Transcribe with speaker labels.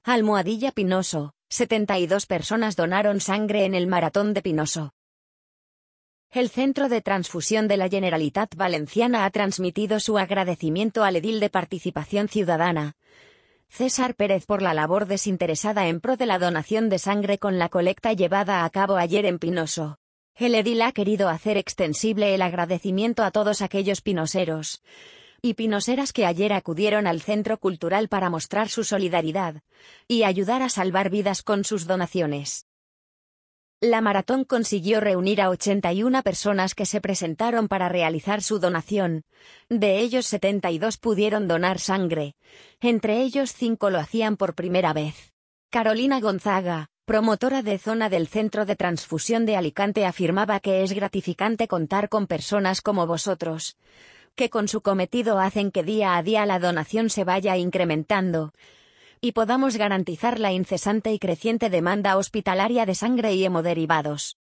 Speaker 1: Almohadilla Pinoso, 72 personas donaron sangre en el Maratón de Pinoso. El Centro de Transfusión de la Generalitat Valenciana ha transmitido su agradecimiento al edil de Participación Ciudadana, César Pérez, por la labor desinteresada en pro de la donación de sangre con la colecta llevada a cabo ayer en Pinoso. El edil ha querido hacer extensible el agradecimiento a todos aquellos pinoseros y pinoseras que ayer acudieron al Centro Cultural para mostrar su solidaridad y ayudar a salvar vidas con sus donaciones. La maratón consiguió reunir a 81 personas que se presentaron para realizar su donación. De ellos 72 pudieron donar sangre. Entre ellos 5 lo hacían por primera vez. Carolina Gonzaga, promotora de zona del Centro de Transfusión de Alicante, afirmaba que es gratificante contar con personas como vosotros, que con su cometido hacen que día a día la donación se vaya incrementando y podamos garantizar la incesante y creciente demanda hospitalaria de sangre y hemoderivados.